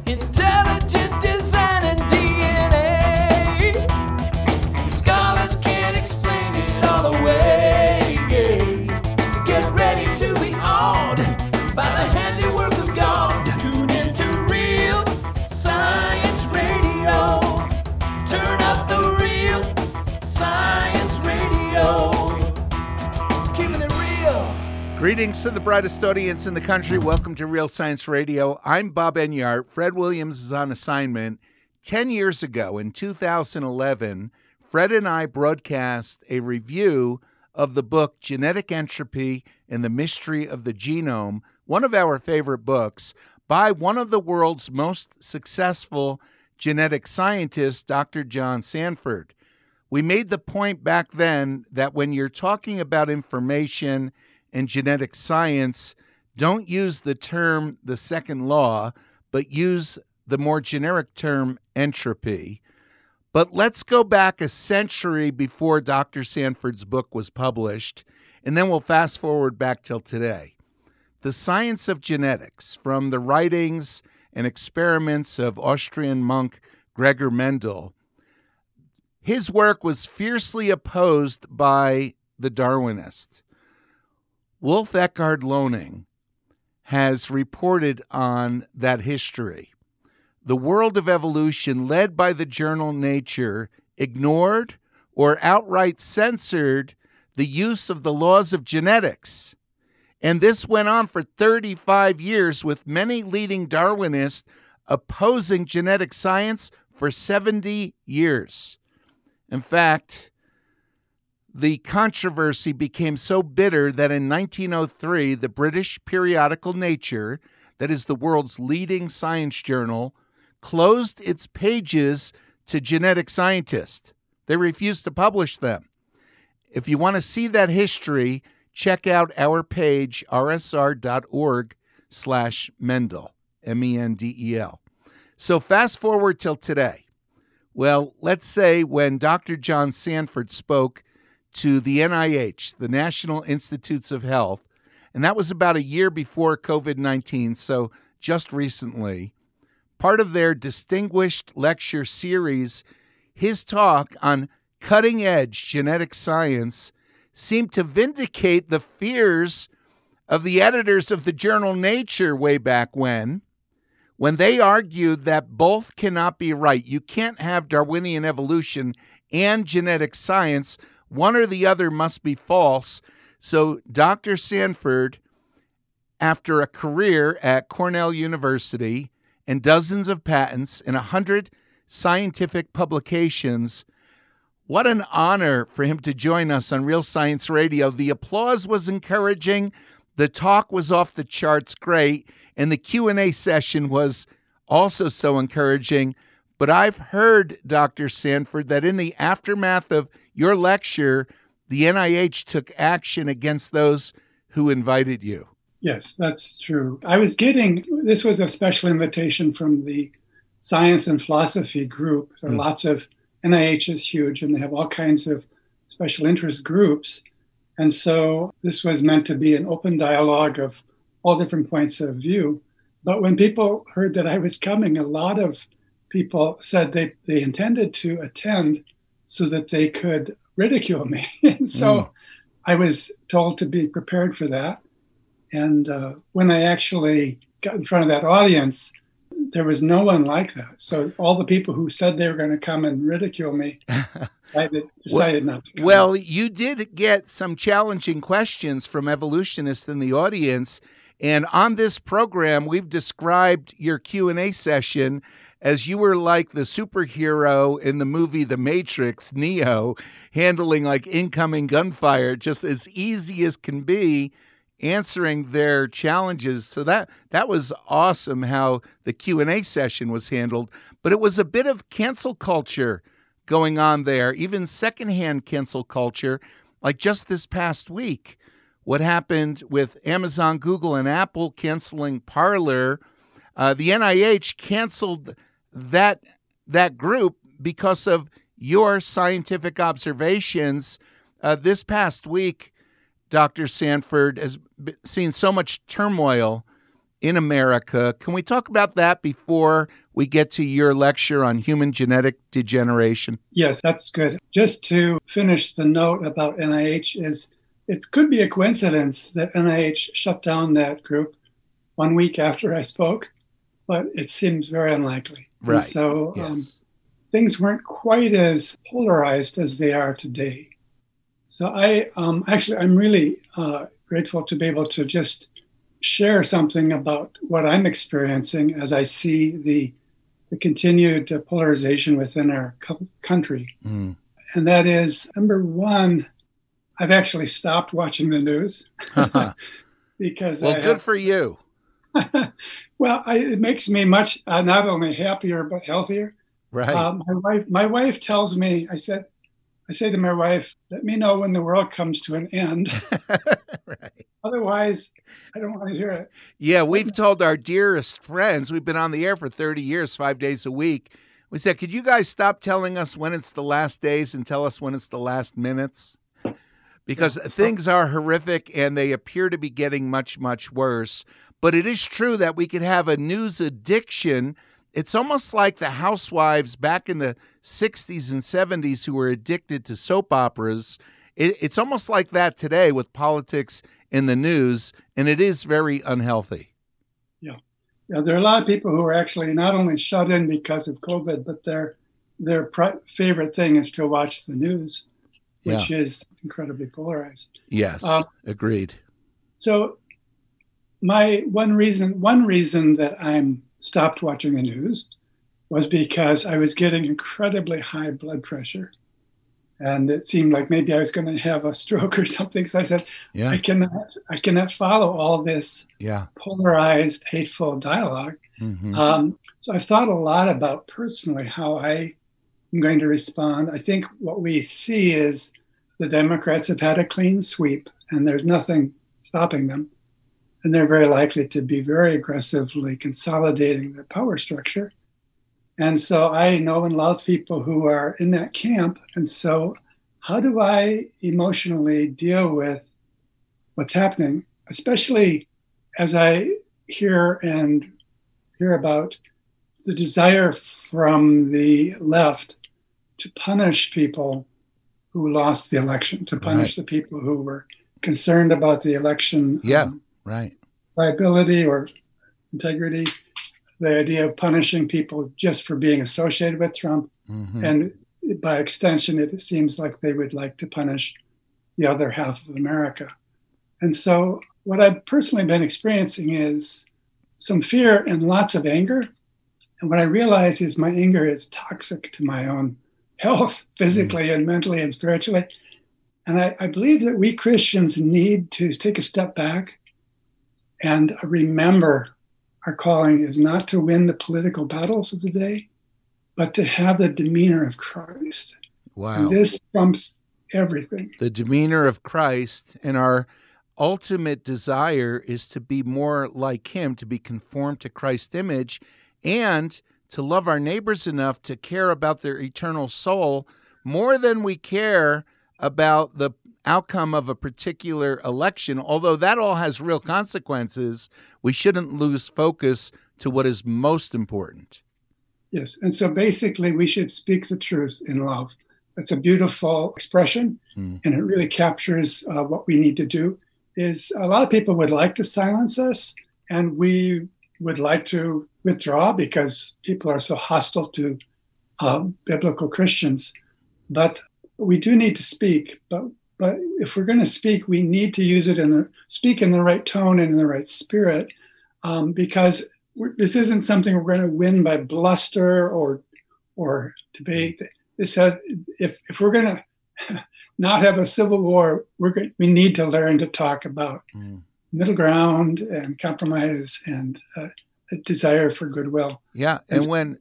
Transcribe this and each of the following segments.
Intelligent design and DNA. Scholars can't explain it all away. Get ready to be awed by the handiwork of God. Tune into Real Science Radio. Turn up the Real Science Radio. Keeping it real. Greetings to the brightest audience in the country. Welcome to Real Science Radio. I'm Bob Enyart. Fred Williams is on assignment. 10 years ago, in 2011, Fred and I broadcast a review of the book Genetic Entropy and the Mystery of the Genome, one of our favorite books, by one of the world's most successful genetic scientists, Dr. John Sanford. We made the point back then that when you're talking about information and genetic science, don't use the term the second law, but use the more generic term entropy. But let's go back a century before Dr. Sanford's book was published, and then we'll fast forward back till today. The science of genetics, from the writings and experiments of Austrian monk Gregor Mendel, his work was fiercely opposed by the Darwinists. Wolf Eckhard Loning has reported on that history. The world of evolution, led by the journal Nature, ignored or outright censored the use of the laws of genetics. And this went on for 35 years, with many leading Darwinists opposing genetic science for 70 years. In fact, the controversy became so bitter that in 1903, the British periodical Nature, that is the world's leading science journal, closed its pages to genetic scientists. They refused to publish them. If you want to see that history, check out our page, rsr.org/Mendel, Mendel. So fast forward till today. Well, let's say when Dr. John Sanford spoke to the NIH, the National Institutes of Health, and that was about a year before COVID-19, so just recently. Part of their distinguished lecture series, his talk on cutting-edge genetic science seemed to vindicate the fears of the editors of the journal Nature way back when they argued that both cannot be right. You can't have Darwinian evolution and genetic science. One or the other must be false. So Dr. Sanford, after a career at Cornell University and dozens of patents and 100 scientific publications, what an honor for him to join us on Real Science Radio. The applause was encouraging. The talk was off the charts great. And the Q&A session was also so encouraging. But I've heard, Dr. Sanford, that in the aftermath of your lecture, the NIH took action against those who invited you. Yes, that's true. This was a special invitation from the Science and Philosophy group. There are lots of, NIH is huge, and they have all kinds of special interest groups. And so this was meant to be an open dialogue of all different points of view. But when people heard that I was coming, a lot of people said they intended to attend so that they could ridicule me. And so I was told to be prepared for that. And when I actually got in front of that audience, there was no one like that. So all the people who said they were going to come and ridicule me, I decided not to come. Well, you did get some challenging questions from evolutionists in the audience. And on this program, we've described your Q&A session as you were like the superhero in the movie The Matrix, Neo, handling like incoming gunfire, just as easy as can be, answering their challenges. So that was awesome how the Q&A session was handled. But it was a bit of cancel culture going on there, even secondhand cancel culture, like just this past week. What happened with Amazon, Google, and Apple canceling Parler. The NIH canceled that group because of your scientific observations. This past week, Dr. Sanford has seen so much turmoil in America. Can we talk about that before we get to your lecture on human genetic degeneration? Yes, that's good. Just to finish the note about NIH is it could be a coincidence that NIH shut down that group 1 week after I spoke, but it seems very unlikely. Right. And so Yes. things weren't quite as polarized as they are today. So I'm really grateful to be able to just share something about what I'm experiencing as I see the continued polarization within our country. Mm. And that is, number one, I've actually stopped watching the news because Well, good for you. Well, it makes me much not only happier but healthier. Right. My wife tells me, I say to my wife, let me know when the world comes to an end. Right. Otherwise, I don't want to hear it. Yeah, we've told our dearest friends, we've been on the air for 30 years, 5 days a week. We said, could you guys stop telling us when it's the last days and tell us when it's the last minutes? Because things are horrific and they appear to be getting much, much worse. But it is true that we could have a news addiction. It's almost like the housewives back in the 60s and 70s who were addicted to soap operas. It's almost like that today with politics in the news, and it is very unhealthy. Yeah, there are a lot of people who are actually not only shut in because of COVID, but their favorite thing is to watch the news, which is incredibly polarized. Yes, agreed. So my one reason that I'm stopped watching the news was because I was getting incredibly high blood pressure. And it seemed like maybe I was going to have a stroke or something. So I said, I cannot follow all this polarized, hateful dialogue. Mm-hmm. So I've thought a lot about personally how I am going to respond. I think what we see is the Democrats have had a clean sweep and there's nothing stopping them. And they're very likely to be very aggressively consolidating their power structure. And so I know and love people who are in that camp. And so how do I emotionally deal with what's happening, especially as I hear about the desire from the left to punish people who lost the election, to punish the people who were concerned about the election viability or integrity. The idea of punishing people just for being associated with Trump. Mm-hmm. And by extension, it seems like they would like to punish the other half of America. And so what I've personally been experiencing is some fear and lots of anger. And what I realize is my anger is toxic to my own health, physically and mentally and spiritually. And I believe that we Christians need to take a step back and remember our calling is not to win the political battles of the day, but to have the demeanor of Christ. Wow. And this trumps everything. The demeanor of Christ, and our ultimate desire is to be more like him, to be conformed to Christ's image, and to love our neighbors enough to care about their eternal soul more than we care about the outcome of a particular election. Although that all has real consequences, we shouldn't lose focus to what is most important. Yes, and so basically we should speak the truth in love. That's a beautiful expression, and it really captures what we need to do. Is a lot of people would like to silence us, and we would like to withdraw because people are so hostile to biblical Christians. But we do need to speak. But if we're going to speak, we need to use it speak in the right tone and in the right spirit, because this isn't something we're going to win by bluster or debate. This has, if we're going to not have a civil war, we need to learn to talk about middle ground and compromise and a desire for goodwill. Yeah, and when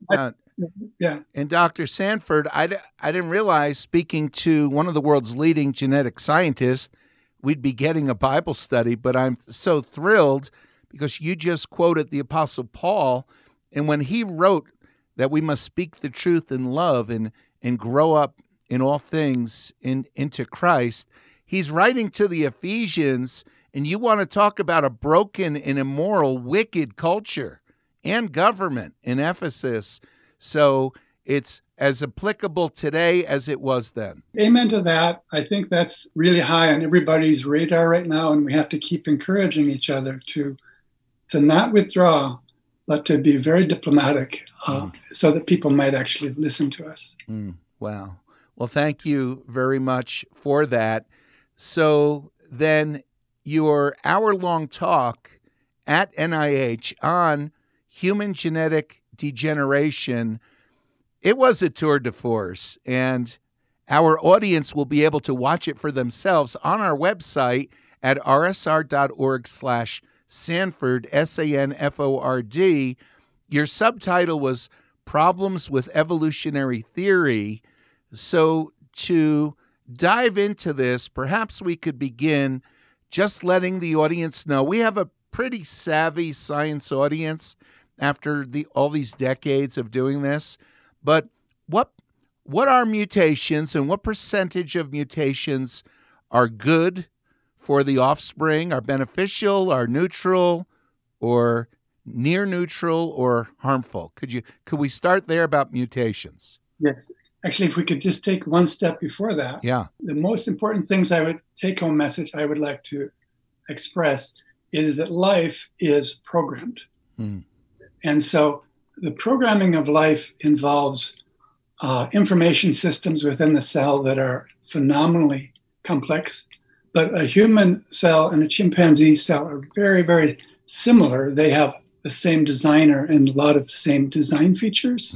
and Dr. Sanford, I didn't realize, speaking to one of the world's leading genetic scientists, we'd be getting a Bible study, but I'm so thrilled because you just quoted the Apostle Paul, and when he wrote that we must speak the truth in love and grow up in all things into Christ, he's writing to the Ephesians, And you want to talk about a broken and immoral, wicked culture and government in Ephesus. So it's as applicable today as it was then. Amen to that. I think that's really high on everybody's radar right now, and we have to keep encouraging each other to not withdraw, but to be very diplomatic so that people might actually listen to us. Wow. Well, thank you very much for that. So then your hour-long talk at NIH on human genetic degeneration, it was a tour de force, and our audience will be able to watch it for themselves on our website at rsr.org/Sanford, SANFORD. Your subtitle was Problems with Evolutionary Theory. So to dive into this, perhaps we could begin just letting the audience know. We have a pretty savvy science audience after all these decades of doing this. But what are mutations, and what percentage of mutations are good for the offspring, are beneficial, are neutral, or near neutral, or harmful? Could we start there about mutations? Yes. Actually, if we could just take one step before that. Yeah. The most important things take-home message I would like to express is that life is programmed. And so the programming of life involves information systems within the cell that are phenomenally complex. But a human cell and a chimpanzee cell are very, very similar. They have the same designer and a lot of same design features.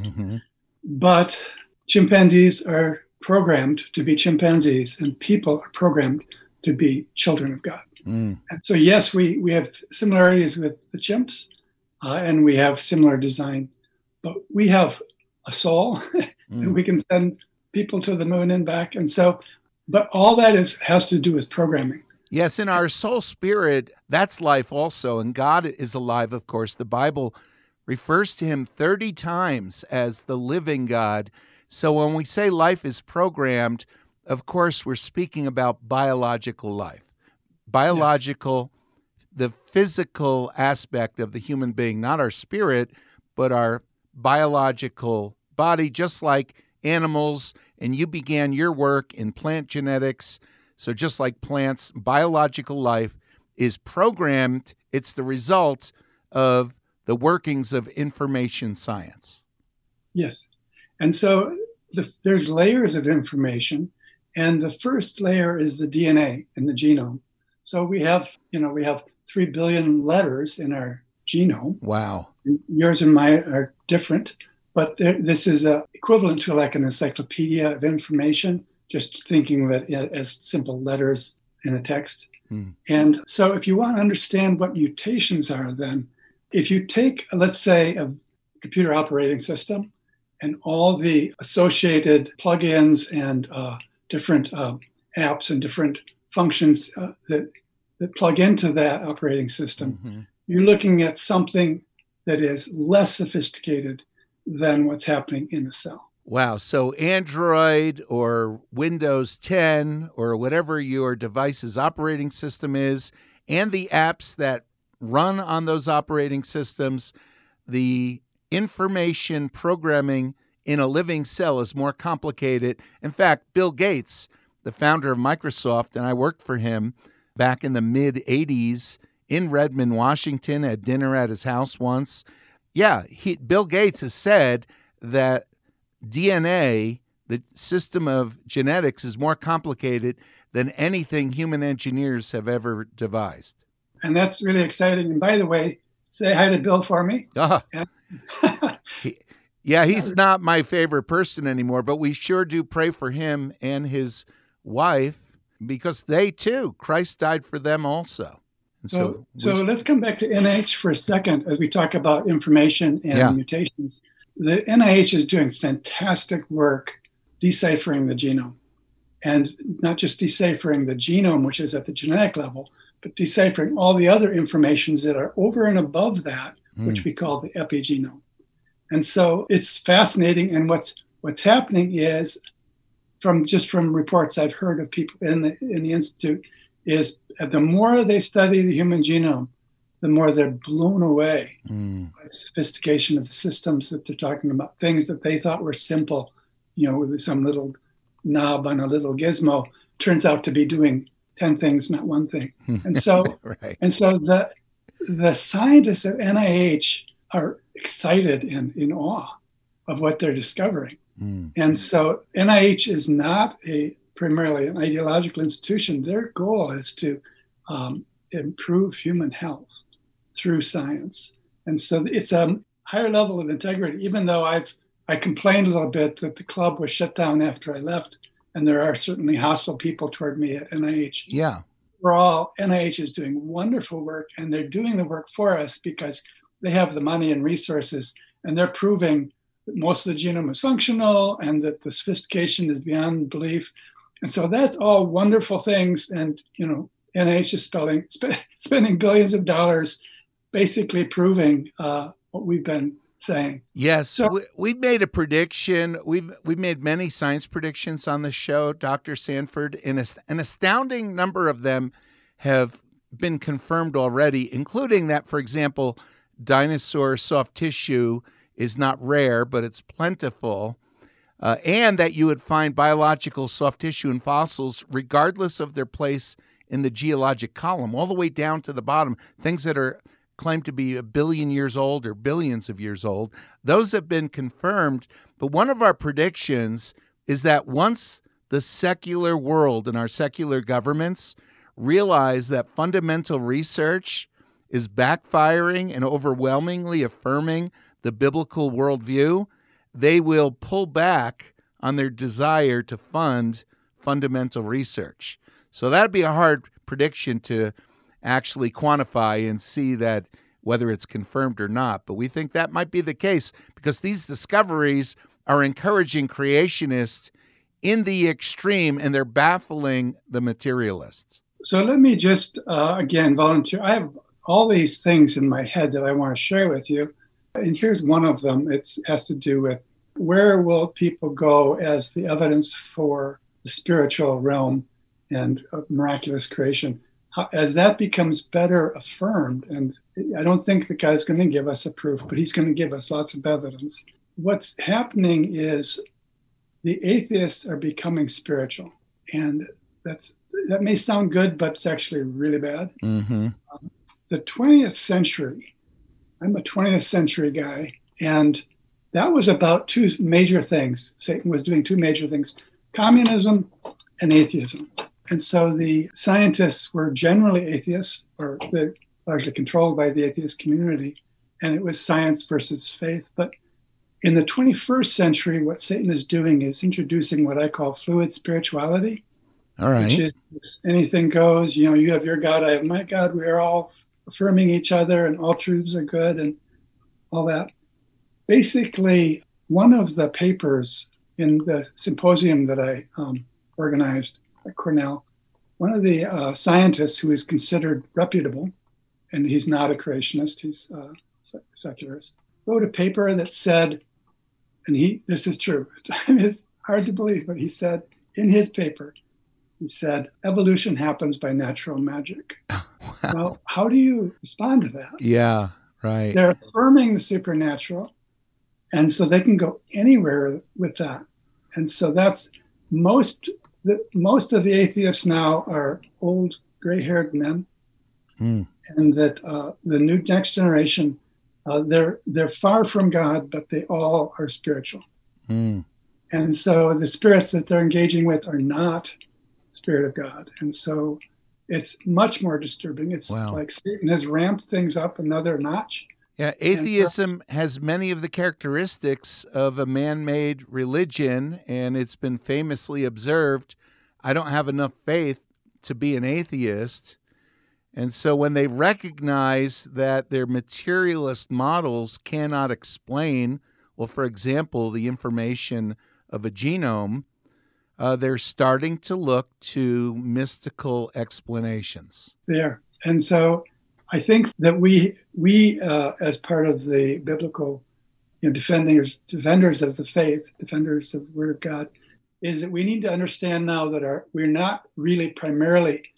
But chimpanzees are programmed to be chimpanzees, and people are programmed to be children of God. And so, yes, we have similarities with the chimps, and we have similar design. But we have a soul, and we can send people to the moon and back. And so, but all that has to do with programming. Yes, in our soul spirit, that's life also. And God is alive, of course. The Bible refers to him 30 times as the living God. So when we say life is programmed, of course, we're speaking about biological life. Biological, yes. The physical aspect of the human being, not our spirit, but our biological body, just like animals. And you began your work in plant genetics. So just like plants, biological life is programmed. It's the result of the workings of information science. Yes. And so there's layers of information. And the first layer is the DNA in the genome. So we have 3 billion letters in our genome. Wow. Yours and mine are different, but this is equivalent to like an encyclopedia of information, just thinking of it as simple letters in a text. And so if you want to understand what mutations are, then if you take, let's say, a computer operating system and all the associated plugins and different apps and different functions that plug into that operating system, you're looking at something that is less sophisticated than what's happening in the cell. Wow. So Android or Windows 10 or whatever your device's operating system is, and the apps that run on those operating systems, the information programming in a living cell is more complicated. In fact, Bill Gates, the founder of Microsoft, and I worked for him back in the mid-'80s in Redmond, Washington, at dinner at his house once. Yeah, Bill Gates has said that DNA, the system of genetics, is more complicated than anything human engineers have ever devised. And that's really exciting. And by the way, say hi to Bill for me. Yeah, he's not my favorite person anymore, but we sure do pray for him and his wife, because they too, Christ died for them also. So let's come back to NIH for a second as we talk about information and mutations. The NIH is doing fantastic work deciphering the genome, and not just deciphering the genome, which is at the genetic level, but deciphering all the other informations that are over and above that, which we call the epigenome. And so it's fascinating. And what's happening is, from reports I've heard of people in the institute, is the more they study the human genome, the more they're blown away by the sophistication of the systems that they're talking about. Things that they thought were simple, with some little knob on a little gizmo, turns out to be doing 10 things, not one thing. And so, right. and so the scientists at NIH are excited and in awe of what they're discovering. And so NIH is not primarily an ideological institution. Their goal is to improve human health through science. And so it's a higher level of integrity, even though I complained a little bit that the club was shut down after I left. And there are certainly hostile people toward me at NIH. Yeah. Overall, NIH is doing wonderful work, and they're doing the work for us because they have the money and resources, and they're proving that most of the genome is functional and that the sophistication is beyond belief. And so that's all wonderful things. And, NIH is spending billions of dollars basically proving what we've been saying. Yes. So we've made a prediction. We've made many science predictions on the show, Dr. Sanford, and an astounding number of them have been confirmed already, including that, for example, dinosaur soft tissue is not rare, but it's plentiful, and that you would find biological soft tissue in fossils regardless of their place in the geologic column, all the way down to the bottom, things that are claimed to be 1 billion years old or billions of years old. Those have been confirmed, but one of our predictions is that once the secular world and our secular governments realize that fundamental research is backfiring and overwhelmingly affirming the biblical worldview, they will pull back on their desire to fund fundamental research. So that'd be a hard prediction to actually quantify and see that whether it's confirmed or not. But we think that might be the case because these discoveries are encouraging creationists in the extreme, and they're baffling the materialists. So let me just, again, volunteer. I have all these things in my head that I want to share with you. And here's one of them. It has to do with where will people go as the evidence for the spiritual realm and miraculous creation. As that becomes better affirmed, and I don't think the guy's going to give us a proof, but he's going to give us lots of evidence. What's happening is the atheists are becoming spiritual. And that may sound good, but it's actually really bad. Mm-hmm. The 20th century, I'm a 20th century guy, and that was about two major things. Satan was doing two major things, communism and atheism. And so the scientists were generally atheists, or they're largely controlled by the atheist community, and it was science versus faith. But in the 21st century, what Satan is doing is introducing what I call fluid spirituality. All right. Which is anything goes. You have your God, I have my God. We are all affirming each other, and all truths are good, and all that. Basically, one of the papers in the symposium that I organized at Cornell, one of the scientists who is considered reputable, and he's not a creationist, he's a secularist, wrote a paper that said, and this is true, it's hard to believe, but he said in his paper, he said, evolution happens by natural magic. Wow. Well, how do you respond to that? Yeah, right. They're affirming the supernatural, and so they can go anywhere with that. And so that's most of the atheists now are old, gray-haired men, and that the next generation, they're far from God, but they all are spiritual. And so the spirits that they're engaging with are not Spirit of God, and so it's much more disturbing. It's like Satan has ramped things up another notch. Yeah, atheism has many of the characteristics of a man-made religion, and it's been famously observed, I don't have enough faith to be an atheist. And so when they recognize that their materialist models cannot explain, well, for example, the information of a genome, they're starting to look to mystical explanations. Yeah, and so I think that we as part of the biblical, defenders of the faith, defenders of the Word of God, is that we need to understand now that we're not really primarily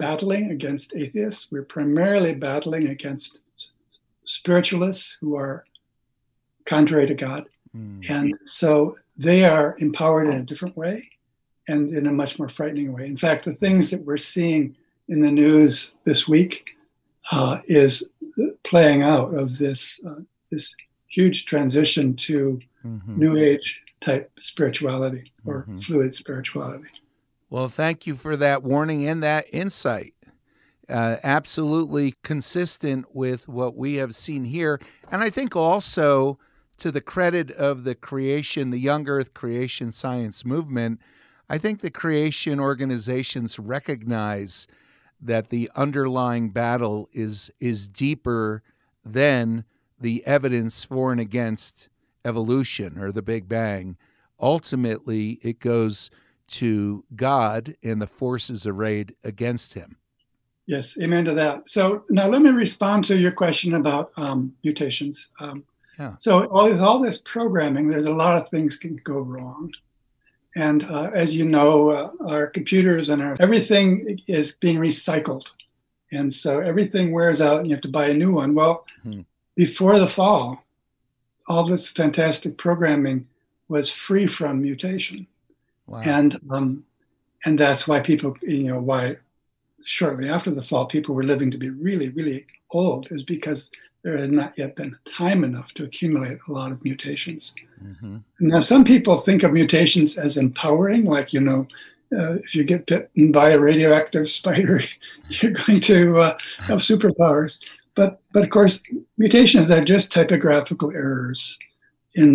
battling against atheists. We're primarily battling against spiritualists who are contrary to God. And so they are empowered in a different way and in a much more frightening way. In fact, the things that we're seeing in the news this week is playing out of this huge transition to New Age type spirituality or fluid spirituality. Well, thank you for that warning and that insight. Absolutely consistent with what we have seen here. And I think also, to the credit of the young earth creation science movement, I think the creation organizations recognize that the underlying battle is deeper than the evidence for and against evolution or the Big Bang. Ultimately, it goes to God and the forces arrayed against him. Yes, amen to that. So now let me respond to your question about mutations. So with all this programming, there's a lot of things can go wrong. And as you know, our computers and everything is being recycled. And so everything wears out and you have to buy a new one. Well, before the fall, all this fantastic programming was free from mutation. Wow. And that's why people, why shortly after the fall, people were living to be really, really old, is because there had not yet been time enough to accumulate a lot of mutations. Now, some people think of mutations as empowering, like, if you get bitten by a radioactive spider, you're going to have superpowers. But of course, mutations are just typographical errors in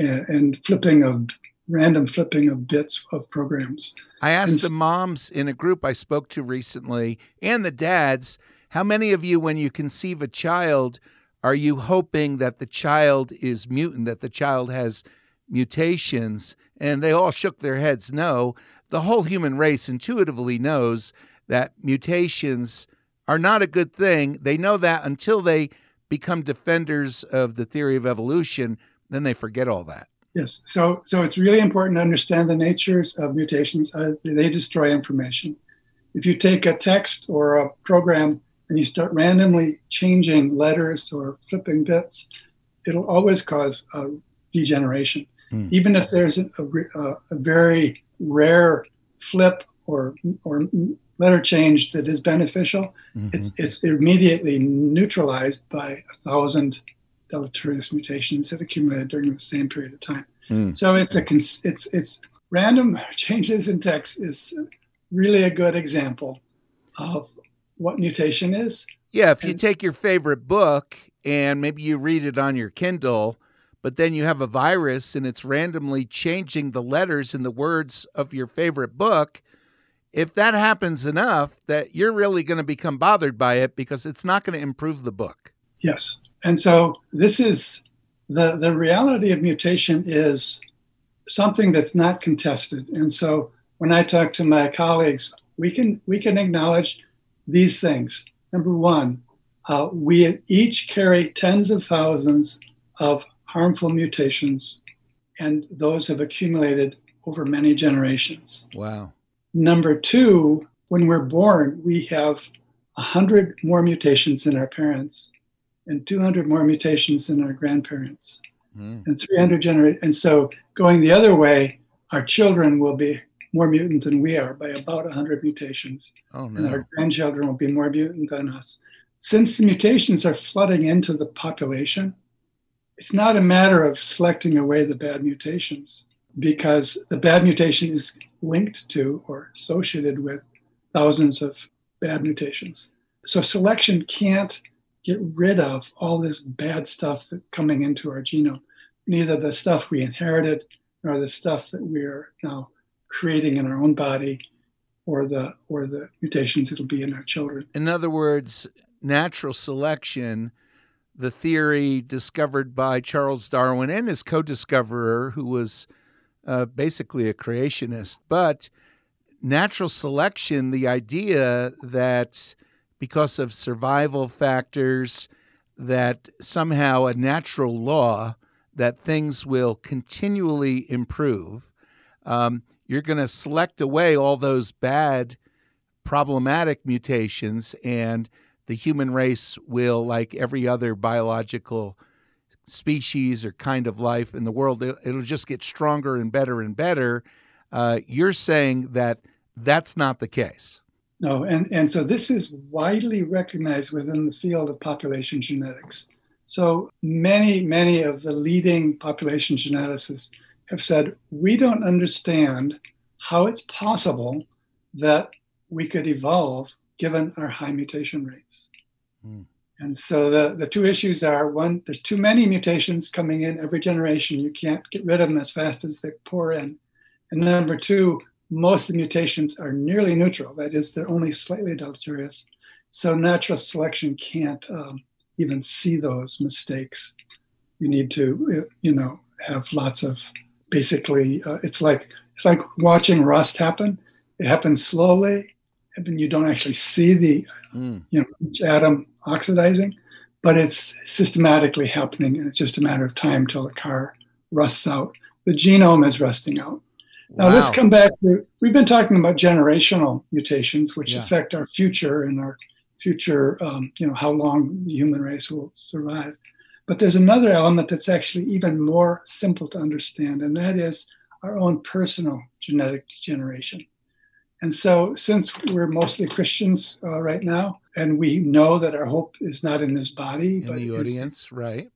random flipping of bits of programs. I asked the moms in a group I spoke to recently, and the dads, how many of you, when you conceive a child, are you hoping that the child is mutant, that the child has mutations? And they all shook their heads no. The whole human race intuitively knows that mutations are not a good thing. They know that until they become defenders of the theory of evolution, then they forget all that. Yes, so it's really important to understand the natures of mutations. They destroy information. If you take a text or a program and you start randomly changing letters or flipping bits, it'll always cause degeneration. Even if there's a very rare flip or letter change that is beneficial, it's immediately neutralized by 1,000 deleterious mutations that accumulated during the same period of time. So it's random changes in text is really a good example of what mutation is. Yeah, if you take your favorite book and maybe you read it on your Kindle, but then you have a virus and it's randomly changing the letters in the words of your favorite book, if that happens enough, that you're really going to become bothered by it because it's not going to improve the book. Yes. And so this is the reality of mutation is something that's not contested. And so when I talk to my colleagues, we can acknowledge these things. Number one, we each carry tens of thousands of harmful mutations, and those have accumulated over many generations. Wow. Number two, when we're born, we have 100 more mutations than our parents, and 200 more mutations than our grandparents, and 300 generations. And so going the other way, our children will be more mutant than we are by about 100 mutations. Oh, no. And our grandchildren will be more mutant than us. Since the mutations are flooding into the population, it's not a matter of selecting away the bad mutations, because the bad mutation is linked to or associated with thousands of bad mutations. So selection can't get rid of all this bad stuff that's coming into our genome, neither the stuff we inherited nor the stuff that we're now creating in our own body or the mutations that'll be in our children. In other words, natural selection, the theory discovered by Charles Darwin and his co-discoverer, who was basically a creationist, but natural selection, the idea that because of survival factors, that somehow a natural law that things will continually improve, you're going to select away all those bad problematic mutations, and the human race will, like every other biological species or kind of life in the world, it'll just get stronger and better and better. You're saying that that's not the case. No, and so this is widely recognized within the field of population genetics. So many of the leading population geneticists have said, we don't understand how it's possible that we could evolve given our high mutation rates. And so the two issues are, one, there's too many mutations coming in every generation. You can't get rid of them as fast as they pour in. And number two, most of the mutations are nearly neutral. That is, they're only slightly deleterious. So natural selection can't even see those mistakes. You need to, have lots of, basically, it's like watching rust happen. It happens slowly, and you don't actually see the, each atom oxidizing, but it's systematically happening, and it's just a matter of time till the car rusts out. The genome is rusting out. Now, let's come back to, we've been talking about generational mutations, which affect our future and our future, how long the human race will survive. But there's another element that's actually even more simple to understand, and that is our own personal genetic generation. And so since we're mostly Christians right now, and we know that our hope is not in this body, in the audience, right?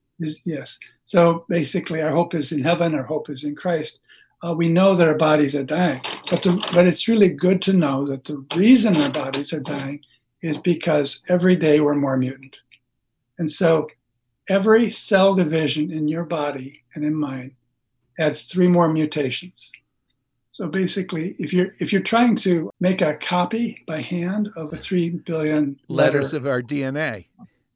Yes. So basically our hope is in heaven, our hope is in Christ. We know that our bodies are dying, but it's really good to know that the reason our bodies are dying is because every day we're more mutant. And so every cell division in your body and in mine adds 3 more mutations. So basically, if you're trying to make a copy by hand of a 3 billion letters of our DNA.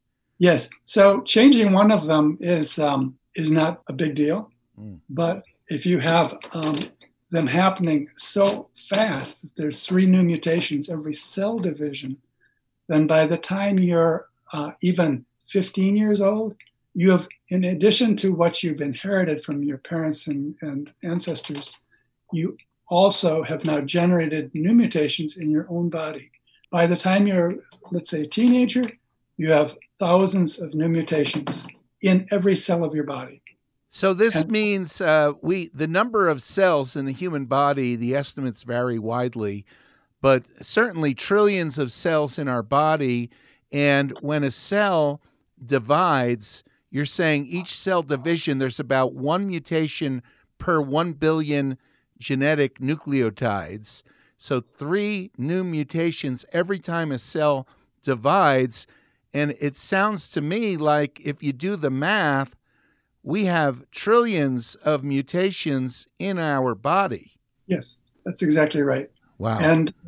Yes. So changing one of them is not a big deal. But if you have them happening so fast that there's 3 new mutations every cell division, then by the time you're even 15 years old, you have, in addition to what you've inherited from your parents and ancestors, you also have now generated new mutations in your own body. By the time you're, let's say, a teenager, you have thousands of new mutations in every cell of your body. So this means the number of cells in the human body, the estimates vary widely, but certainly trillions of cells in our body. And when a cell divides, you're saying each cell division, there's about 1 mutation per 1 billion genetic nucleotides. So 3 new mutations every time a cell divides. And it sounds to me like if you do the math, we have trillions of mutations in our body. Yes, that's exactly right. Wow.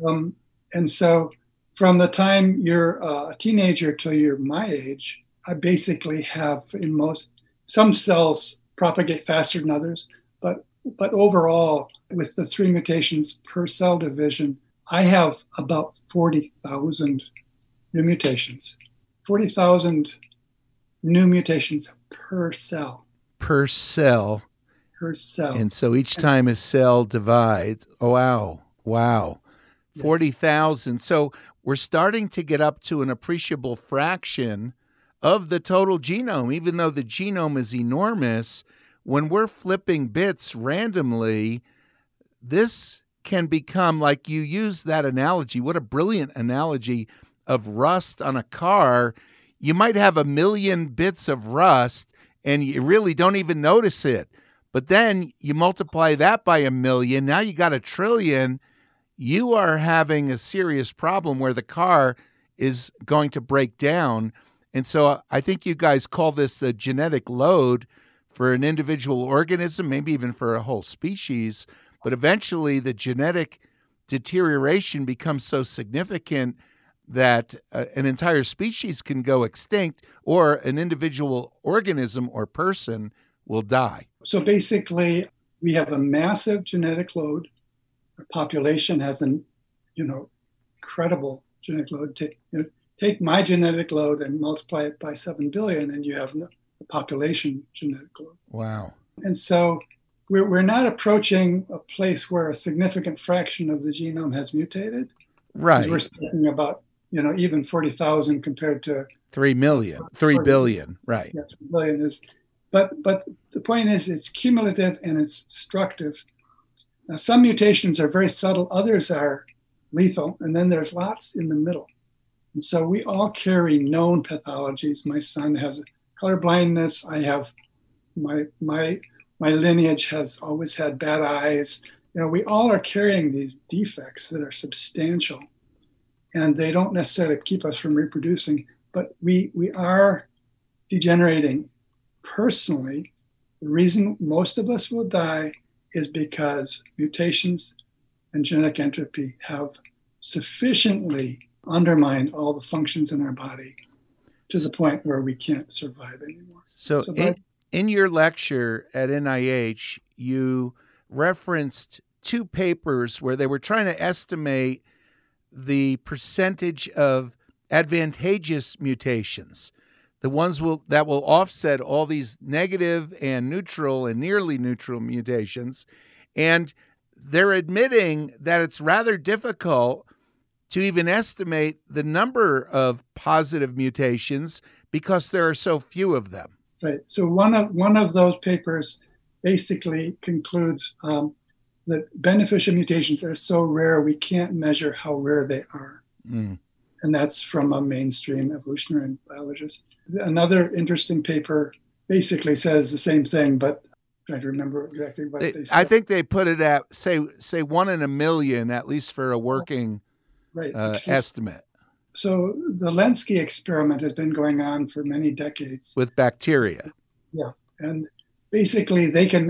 And so from the time you're a teenager till you're my age, I basically have some cells propagate faster than others, but overall, with the 3 mutations per cell division, I have about 40,000 new mutations. 40,000 new mutations per cell. Per cell. Per cell. And so each time a cell divides, wow. Yes. 40,000. So we're starting to get up to an appreciable fraction of the total genome, even though the genome is enormous. When we're flipping bits randomly, this can become, like you use that analogy, what a brilliant analogy of rust on a car. You might have 1 million bits of rust and you really don't even notice it. But then you multiply that by 1 million, now you got 1 trillion. You are having a serious problem where the car is going to break down. And so I think you guys call this the genetic load for an individual organism, maybe even for a whole species. But eventually the genetic deterioration becomes so significant that an entire species can go extinct, or an individual organism or person will die. So basically, we have a massive genetic load. Our population has an, incredible genetic load. Take my genetic load and multiply it by 7 billion, and you have the population genetic load. Wow. And so we're not approaching a place where a significant fraction of the genome has mutated, Because we're Right. speaking about, even 40,000 compared to 3 million, 3 40. billion. Right. Yes, billion is, but the point is it's cumulative and it's destructive. Now, some mutations are very subtle, others are lethal, and then there's lots in the middle. And so we all carry known pathologies. My son has color blindness. I have my lineage has always had bad eyes. We all are carrying these defects that are substantial, and they don't necessarily keep us from reproducing, but we are degenerating personally. The reason most of us will die is because mutations and genetic entropy have sufficiently undermined all the functions in our body to the point where we can't survive anymore. So in your lecture at NIH, you referenced 2 papers where they were trying to estimate the percentage of advantageous mutations, the ones that will offset all these negative and neutral and nearly neutral mutations. And they're admitting that it's rather difficult to even estimate the number of positive mutations because there are so few of them. Right. So one of those papers basically concludes that beneficial mutations are so rare we can't measure how rare they are. Mm. And that's from a mainstream evolutionary biologist. Another interesting paper basically says the same thing, but I'm trying to remember exactly what they said. I think they put it at, say 1 in a million, at least for a working estimate. So the Lenski experiment has been going on for many decades. With bacteria. Yeah. And basically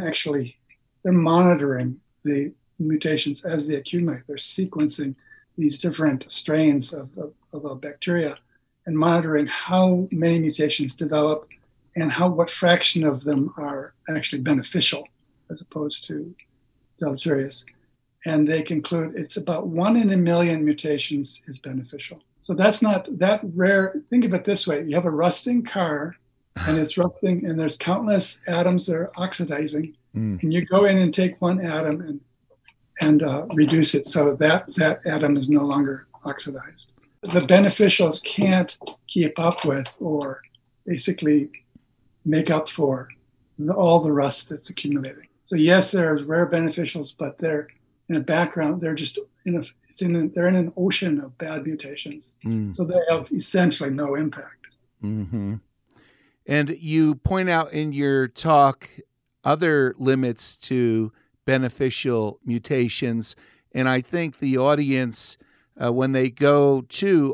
they're monitoring the mutations as they accumulate. They're sequencing these different strains of a bacteria and monitoring how many mutations develop and what fraction of them are actually beneficial as opposed to deleterious. And they conclude it's about 1 in a million mutations is beneficial. So that's not that rare. Think of it this way. You have a rusting car and it's rusting and there's countless atoms that are oxidizing. And you go in and take one atom and reduce it so that atom is no longer oxidized. The beneficials can't keep up with or basically make up for all the rust that's accumulating. So yes, there's rare beneficials, but they're in a background. They're just they're in an ocean of bad mutations. So they have essentially no impact. Mm-hmm. And you point out in your talk other limits to beneficial mutations. And I think the audience, when they go to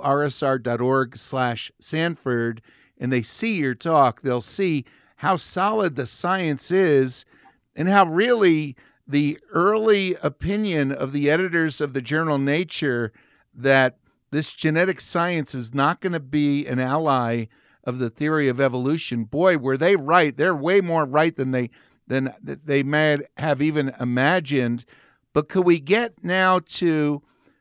rsr.org/Sanford and they see your talk, they'll see how solid the science is and how really the early opinion of the editors of the journal Nature that this genetic science is not going to be an ally of the theory of evolution. Boy, were they right. They're way more right than they may have even imagined. But could we get now to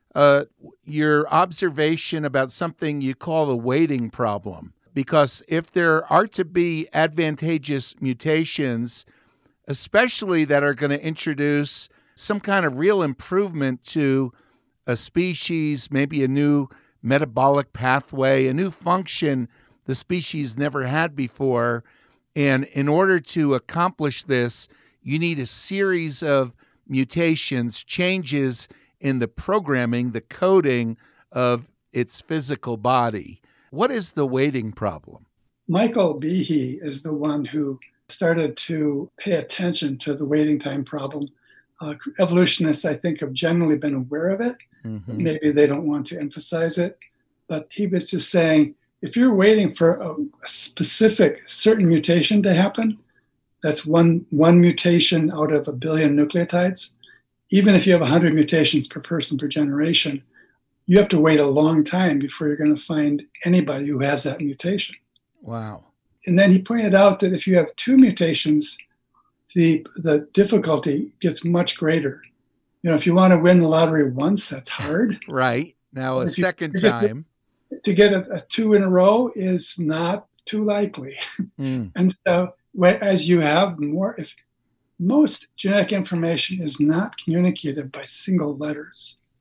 your observation about something you call the waiting problem? Because if there are to be advantageous mutations, especially that are going to introduce some kind of real improvement to a species, maybe a new metabolic pathway, a new function the species never had before, and in order to accomplish this, you need a series of mutations, changes in the programming, the coding of its physical body. What is the waiting problem? Michael Behe is the one who started to pay attention to the waiting time problem. Evolutionists, I think, have generally been aware of it. Mm-hmm. Maybe they don't want to emphasize it. But he was just saying, if you're waiting for a specific certain mutation to happen, that's one mutation out of 1 billion nucleotides. Even if you have 100 mutations per person per generation, you have to wait a long time before you're going to find anybody who has that mutation. Wow. And then he pointed out that if you have 2 mutations, the difficulty gets much greater. If you want to win the lottery once, that's hard. Right. Now a second time. To get a 2 in a row is not too likely. And so as you have more, if most genetic information is not communicated by single letters.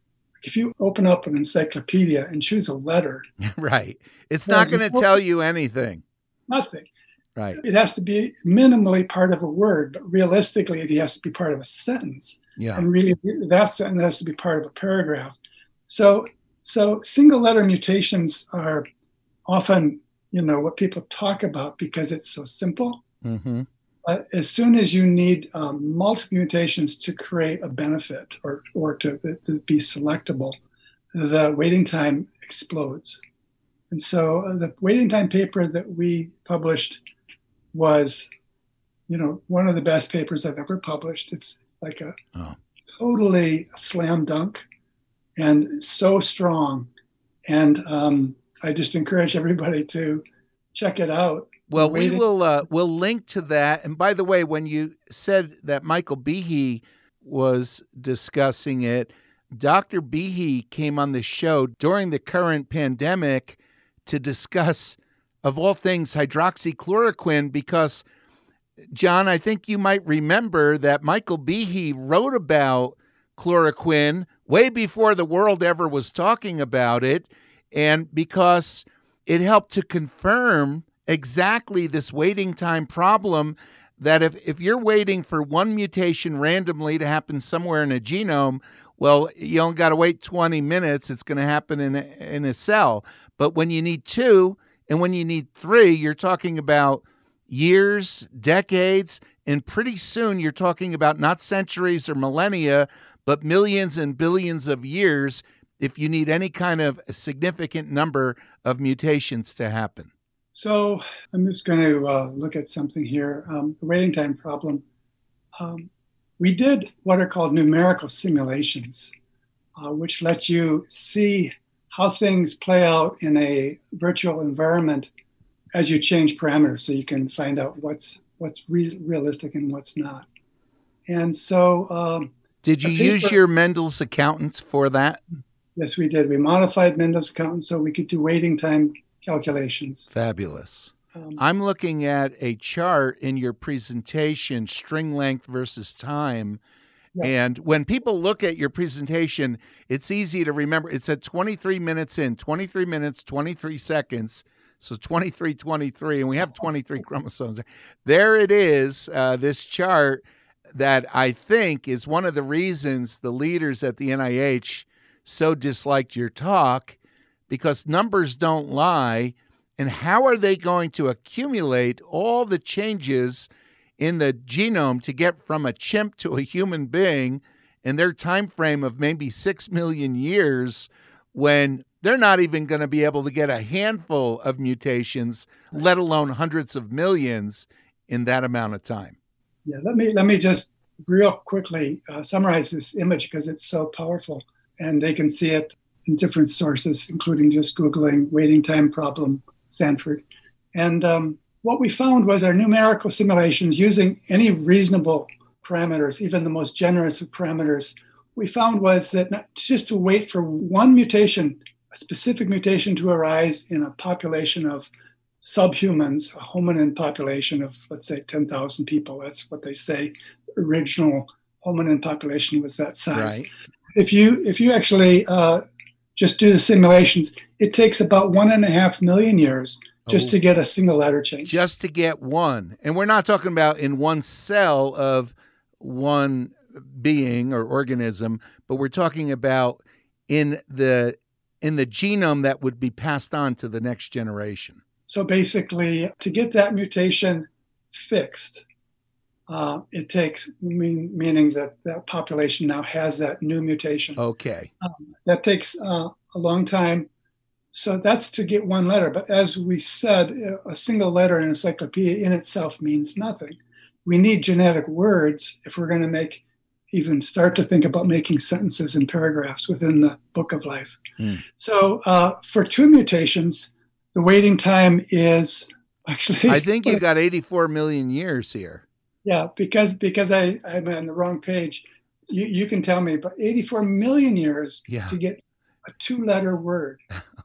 if you open up an encyclopedia and choose a letter, Right. It's not going to tell you anything. Nothing. Right. It has to be minimally part of a word, but realistically, it has to be part of a sentence. Yeah. And really, that sentence has to be part of a paragraph. So single letter mutations are often, what people talk about because it's so simple. Mm-hmm. But as soon as you need multiple mutations to create a benefit or to be selectable, the waiting time explodes. And so the waiting time paper that we published was, one of the best papers I've ever published. It's like a totally slam dunk and so strong. And I just encourage everybody to check it out. Well, we'll link to that. And by the way, when you said that Michael Behe was discussing it, Dr. Behe came on the show during the current pandemic to discuss, of all things, hydroxychloroquine, because, John, I think you might remember that Michael Behe wrote about chloroquine way before the world ever was talking about it, and because it helped to confirm exactly this waiting time problem, that if you're waiting for one mutation randomly to happen somewhere in a genome, well, you only got to wait 20 minutes. It's going to happen in a cell. But when you need two and when you need three, you're talking about years, decades, and pretty soon you're talking about not centuries or millennia, but millions and billions of years if you need any kind of significant number of mutations to happen. So I'm just going to look at something here. The waiting time problem. We did what are called numerical simulations, which let you see how things play out in a virtual environment as you change parameters, so you can find out what's realistic and what's not. And so, did you use your Mendel's accountants for that? Yes, we did. We modified Mendel's accountants so we could do waiting time calculations. Fabulous. I'm looking at a chart in your presentation, string length versus time. Yeah. And when people look at your presentation, it's easy to remember. It's at 23 minutes in, 23 minutes, 23 seconds. So 23, 23, and we have 23 chromosomes. There it is, this chart that I think is one of the reasons the leaders at the NIH so disliked your talk, because numbers don't lie. And how are they going to accumulate all the changes in the genome to get from a chimp to a human being in their time frame of maybe 6 million years when they're not even going to be able to get a handful of mutations, let alone hundreds of millions in that amount of time? Yeah, let me just real quickly summarize this image because it's so powerful, and they can see it in different sources, including just Googling waiting time problem Sanford. And what we found was our numerical simulations using any reasonable parameters, even the most generous of parameters, we found was that not just to wait for one mutation, a specific mutation to arise in a population of subhumans, a hominin population of, let's say, 10,000 people. That's what they say. The original hominin population was that size. Right. If you actually just do the simulations, it takes about 1.5 million years just to get a single letter change. Just to get one. And we're not talking about in one cell of one being or organism, but we're talking about in the genome that would be passed on to the next generation. So basically, to get that mutation fixed, it takes, meaning that that population now has that new mutation. Okay. That takes a long time. So that's to get one letter. But as we said, a single letter in an encyclopedia in itself means nothing. We need genetic words if we're going to even start to think about making sentences and paragraphs within the book of life. So for two mutations, the waiting time is actually... I think you got 84 million years here. Yeah, because I'm on the wrong page. You can tell me, but 84 million years to get a 2-letter word.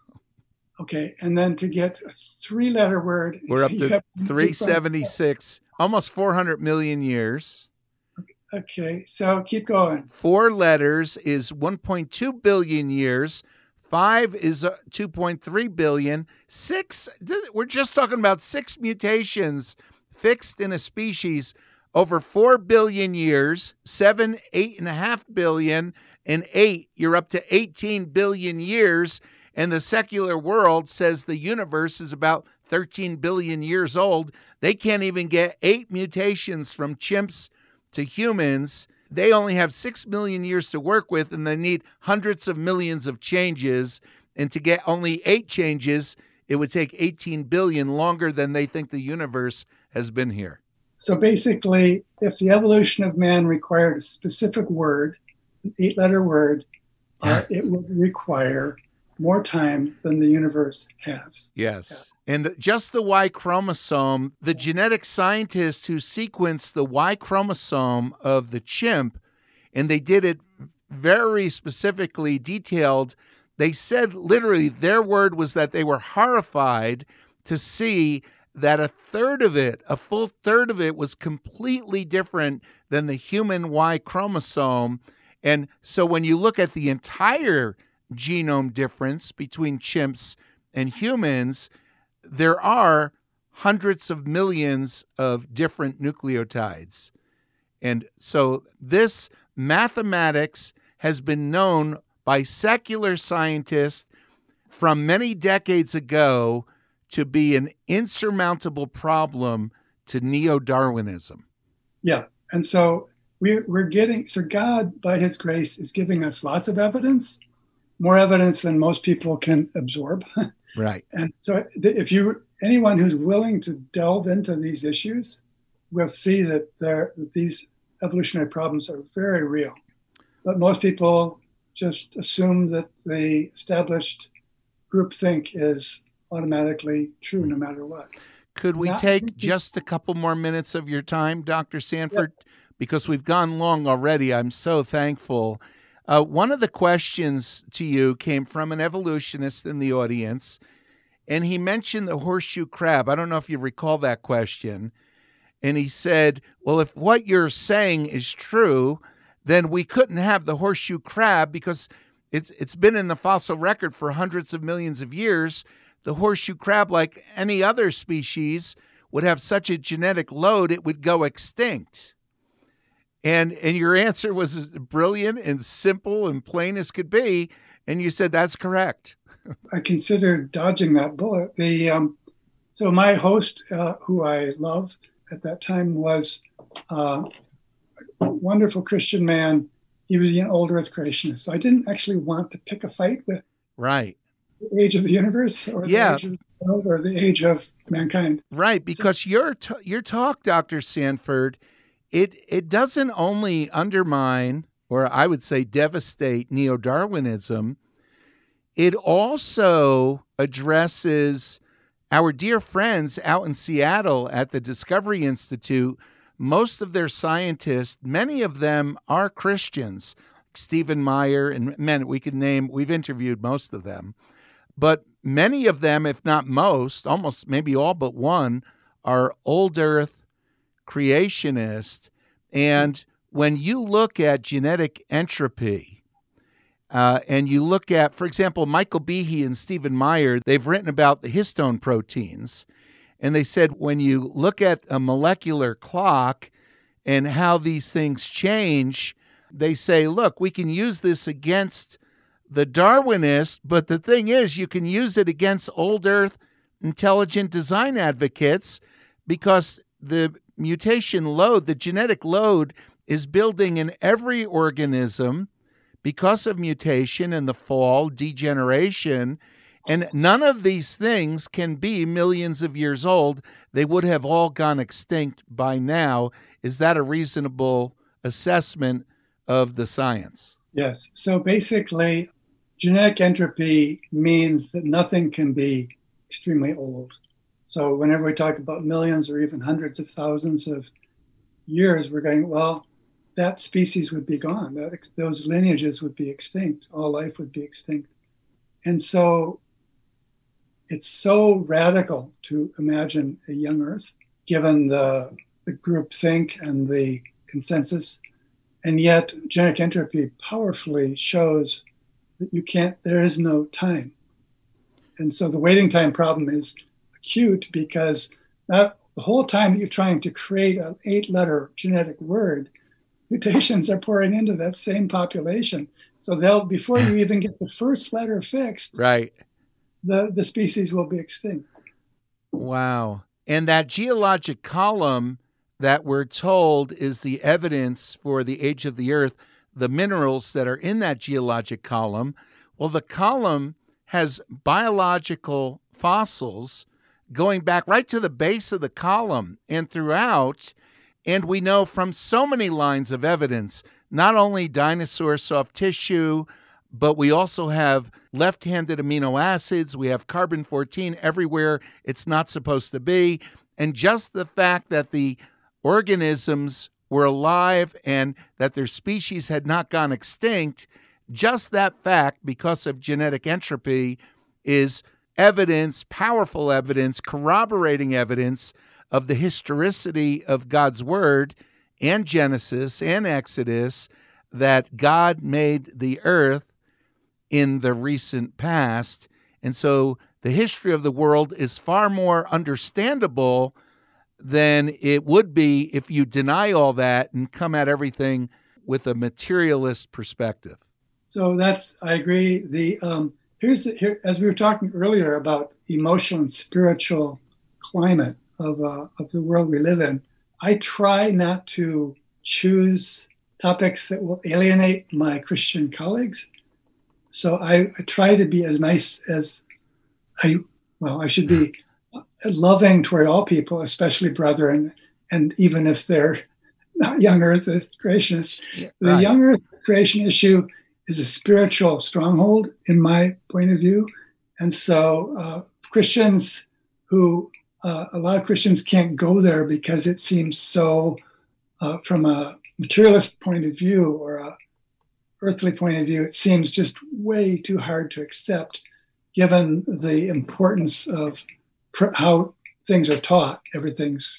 Okay, and then to get a 3-letter word. We're up to 376, almost 400 million years. Okay, so keep going. 4 letters is 1.2 billion years. 5 is 2.3 billion. 6, we're just talking about 6 mutations fixed in a species over 4 billion years. 7, 8.5 billion, and 8, you're up to 18 billion years. And the secular world says the universe is about 13 billion years old. They can't even get 8 mutations from chimps to humans. They only have 6 million years to work with, and they need hundreds of millions of changes. And to get only 8 changes, it would take 18 billion, longer than they think the universe has been here. So basically, if the evolution of man required a specific word, an 8-letter word, it would require more time than the universe has. Yes. And just the Y chromosome, the genetic scientists who sequenced the Y chromosome of the chimp, and they did it very specifically detailed, they said literally their word was that they were horrified to see that a full third of it was completely different than the human Y chromosome. And so when you look at the entire genome difference between chimps and humans, there are hundreds of millions of different nucleotides. And so this mathematics has been known by secular scientists from many decades ago to be an insurmountable problem to neo-Darwinism. Yeah. And so so God, by his grace, is giving us lots of evidence, more evidence than most people can absorb. Right. And so anyone who's willing to delve into these issues will see that these evolutionary problems are very real. But most people just assume that the established groupthink is automatically true no matter what. Could we take just a couple more minutes of your time, Dr. Sanford? Yep. Because we've gone long already. I'm so thankful. One of the questions to you came from an evolutionist in the audience, and he mentioned the horseshoe crab. I don't know if you recall that question. And he said, well, if what you're saying is true, then we couldn't have the horseshoe crab because it's been in the fossil record for hundreds of millions of years. The horseshoe crab, like any other species, would have such a genetic load it would go extinct. And your answer was as brilliant and simple and plain as could be. And you said, that's correct. I considered dodging that bullet. So my host, who I love at that time, was a wonderful Christian man. He was an old Earth creationist. So I didn't actually want to pick a fight with the age of the universe or the age of the world or the age of mankind. Right, because your talk, Dr. Sanford, it doesn't only undermine, or I would say devastate, neo-Darwinism, it also addresses our dear friends out in Seattle at the Discovery Institute. Most of their scientists, many of them are Christians. Stephen Meyer and men we could name, we've interviewed most of them. But many of them, if not most, almost maybe all but one, are old Earth creationists. And when you look at genetic entropy, and you look at, for example, Michael Behe and Stephen Meyer, they've written about the histone proteins. And they said when you look at a molecular clock and how these things change, they say, look, we can use this against the Darwinists, but the thing is, you can use it against old Earth intelligent design advocates because the mutation load, the genetic load, is building in every organism because of mutation and the fall, degeneration, and none of these things can be millions of years old. They would have all gone extinct by now. Is that a reasonable assessment of the science? Yes. So basically, genetic entropy means that nothing can be extremely old. So whenever we talk about millions or even hundreds of thousands of years, we're going, well, that species would be gone. Those lineages would be extinct. All life would be extinct. And so it's so radical to imagine a young Earth, given the groupthink and the consensus And yet genetic entropy powerfully shows that there is no time. And so the waiting time problem is acute because the whole time that you're trying to create an 8-letter genetic word, mutations are pouring into that same population. So before you even get the first letter fixed, right, the species will be extinct. Wow. And that geologic column that we're told is the evidence for the age of the Earth, the minerals that are in that geologic column, well, the column has biological fossils going back right to the base of the column and throughout. And we know from so many lines of evidence, not only dinosaur soft tissue, but we also have left-handed amino acids. We have carbon-14 everywhere it's not supposed to be. And just the fact that the organisms were alive and that their species had not gone extinct, just that fact, because of genetic entropy, is evidence, powerful evidence, corroborating evidence of the historicity of God's Word and Genesis and Exodus, that God made the earth in the recent past. And so the history of the world is far more understandable than it would be if you deny all that and come at everything with a materialist perspective. So I agree. As we were talking earlier about emotional and spiritual climate of the world we live in, I try not to choose topics that will alienate my Christian colleagues. So I try to be as nice as I should be loving toward all people, especially brethren, and even if they're not young earth creationists. The young earth creation issue is a spiritual stronghold in my point of view. And so Christians a lot of Christians can't go there because it seems so, from a materialist point of view or a earthly point of view, it seems just way too hard to accept, given the importance of how things are taught. Everything's,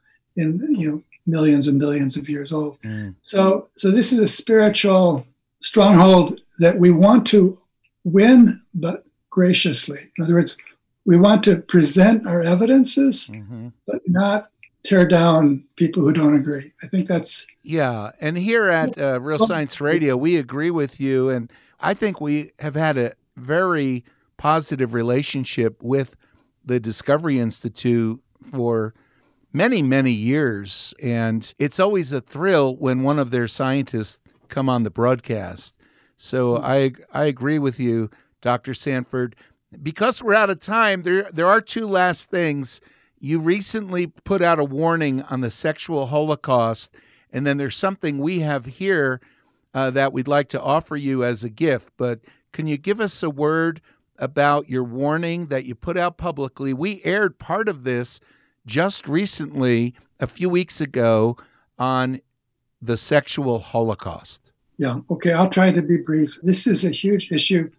in millions and millions of years old. So this is a spiritual stronghold that we want to win, but graciously. In other words, we want to present our evidences, but not tear down people who don't agree. I think that's... Yeah, and here at Real Science Radio, we agree with you, and I think we have had a very positive relationship with the Discovery Institute for many, many years, and it's always a thrill when one of their scientists come on the broadcast. So I agree with you, Dr. Sanford. Because we're out of time, there are two last things. You recently put out a warning on the sexual Holocaust, and then there's something we have here that we'd like to offer you as a gift. But can you give us a word about your warning that you put out publicly? We aired part of this just recently, a few weeks ago, on the sexual Holocaust. Yeah, okay, I'll try to be brief. This is a huge issue.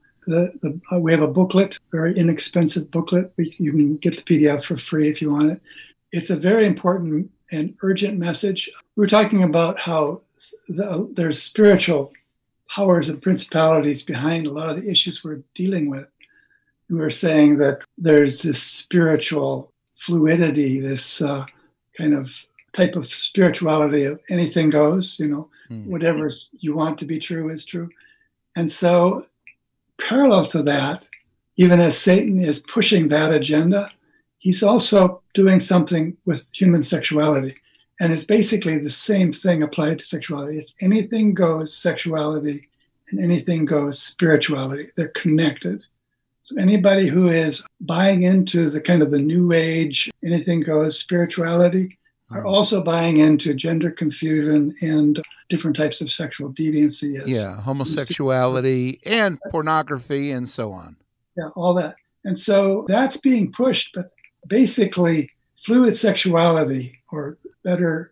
We have a booklet, very inexpensive booklet. You can get the PDF for free if you want it. It's a very important and urgent message. We're talking about how there's spiritual powers and principalities behind a lot of the issues we're dealing with. We're saying that there's this spiritual fluidity, this kind of type of spirituality of anything goes, whatever you want to be true is true. And so parallel to that, even as Satan is pushing that agenda, he's also doing something with human sexuality. And it's basically the same thing applied to sexuality. It's anything goes sexuality and anything goes spirituality. They're connected. So anybody who is buying into the kind of the new age, anything goes spirituality, are also buying into gender confusion and different types of sexual deviancy. Yeah, homosexuality and pornography and so on. Yeah, all that. And so that's being pushed, but basically fluid sexuality, or better,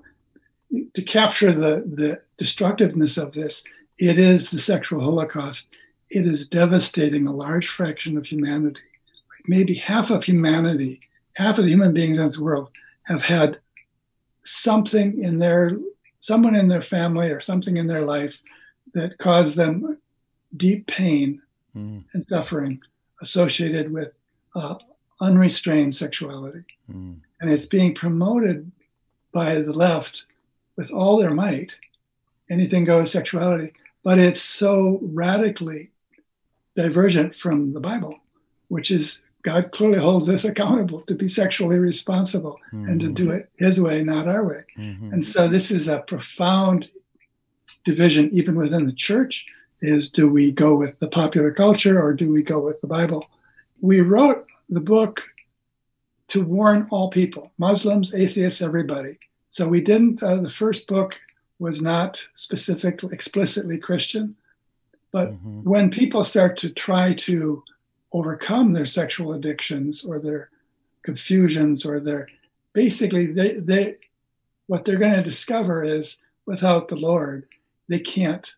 to capture the destructiveness of this, it is the sexual Holocaust. It is devastating a large fraction of humanity. Maybe half of humanity, half of the human beings in this world have had something in their someone in their family or something in their life that caused them deep pain and suffering associated with unrestrained sexuality. And it's being promoted by the left with all their might, anything goes sexuality, but it's so radically divergent from the Bible, which is God clearly holds us accountable to be sexually responsible and to do it his way, not our way. And so this is a profound division even within the church, is do we go with the popular culture or do we go with the Bible? We wrote the book to warn all people, Muslims, atheists, everybody. So we didn't, the first book was not explicitly Christian, but when people start to try to overcome their sexual addictions or their confusions or their, basically they what they're going to discover is without the Lord, they can't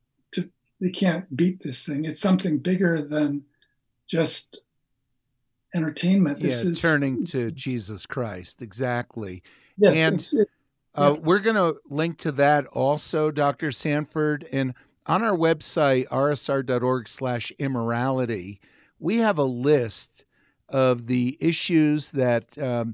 beat this thing. It's something bigger than just entertainment. This is turning to Jesus Christ. Exactly. Yes, and we're going to link to that also, Dr. Sanford. And on our website, rsr.org/immorality, we have a list of the issues that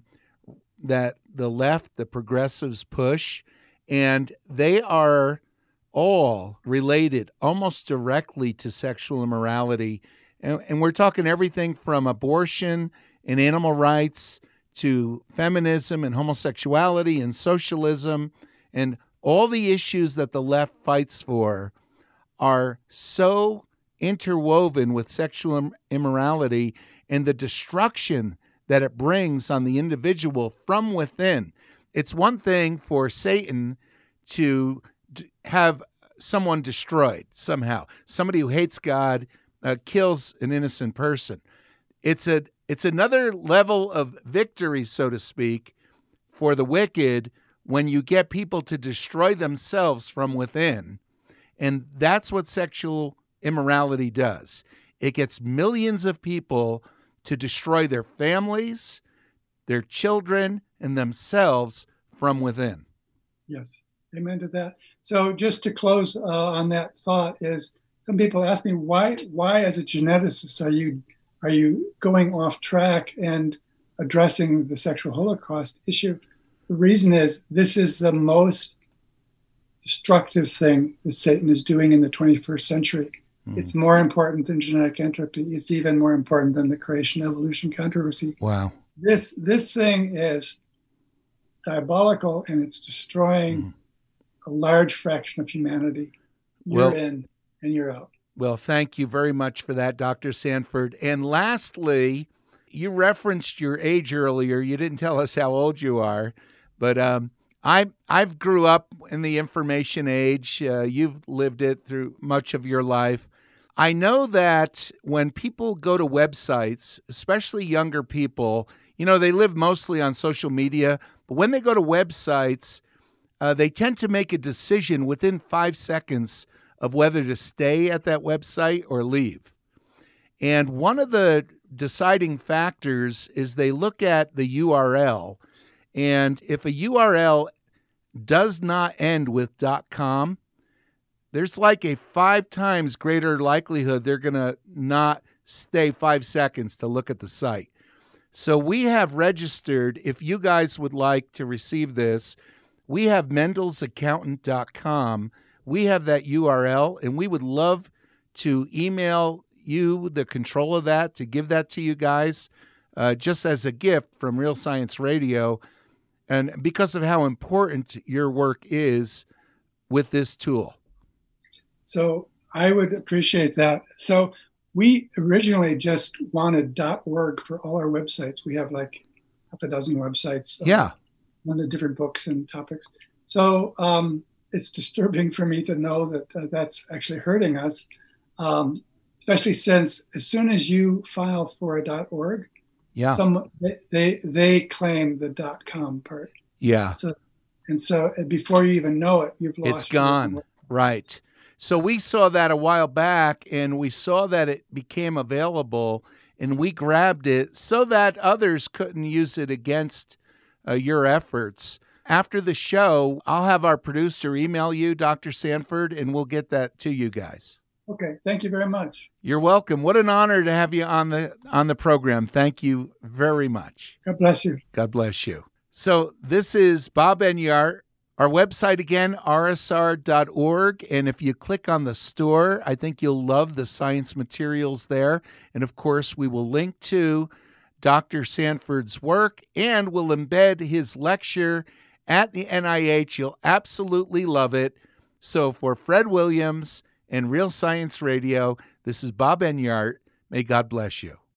that the left, the progressives push, and they are all related almost directly to sexual immorality. And we're talking everything from abortion and animal rights to feminism and homosexuality and socialism, and all the issues that the left fights for are so interwoven with sexual immorality and the destruction that it brings on the individual from within. It's one thing for Satan to have someone destroyed somehow. Somebody who hates God kills an innocent person. It's another level of victory, so to speak, for the wicked when you get people to destroy themselves from within. And that's what sexual immorality does. It gets millions of people to destroy their families, their children, and themselves from within. Yes, amen to that. So just to close on that thought is, some people ask me, why as a geneticist are you going off track and addressing the sexual Holocaust issue? The reason is this is the most destructive thing that Satan is doing in the 21st century. It's more important than genetic entropy. It's even more important than the creation evolution controversy. Wow. This thing is diabolical, and it's destroying a large fraction of humanity. You're in and you're out. Well, thank you very much for that, Dr. Sanford. And lastly, you referenced your age earlier. You didn't tell us how old you are, but I've grew up in the information age. You've lived it through much of your life. I know that when people go to websites, especially younger people, they live mostly on social media, but when they go to websites, they tend to make a decision within 5 seconds of whether to stay at that website or leave. And one of the deciding factors is they look at the URL, and if a URL does not end with .com, there's like a 5 times greater likelihood they're going to not stay 5 seconds to look at the site. So we have registered, if you guys would like to receive this, we have mendelsaccountant.com. We have that URL, and we would love to email you the control of that, to give that to you guys just as a gift from Real Science Radio, and because of how important your work is with this tool. So I would appreciate that. So we originally just wanted .org for all our websites. We have like half a dozen websites. On the different books and topics. So it's disturbing for me to know that that's actually hurting us, especially since as soon as you file for a .org, they claim the .com part. Yeah. So before you even know it, you've lost. It's gone. Right. So we saw that a while back, and we saw that it became available, and we grabbed it so that others couldn't use it against your efforts. After the show, I'll have our producer email you, Dr. Sanford, and we'll get that to you guys. Okay. Thank you very much. You're welcome. What an honor to have you on the program. Thank you very much. God bless you. God bless you. So this is Bob Enyart. Our website again, rsr.org. And if you click on the store, I think you'll love the science materials there. And of course, we will link to Dr. Sanford's work and we'll embed his lecture at the NIH. You'll absolutely love it. So for Fred Williams and Real Science Radio, this is Bob Enyart. May God bless you.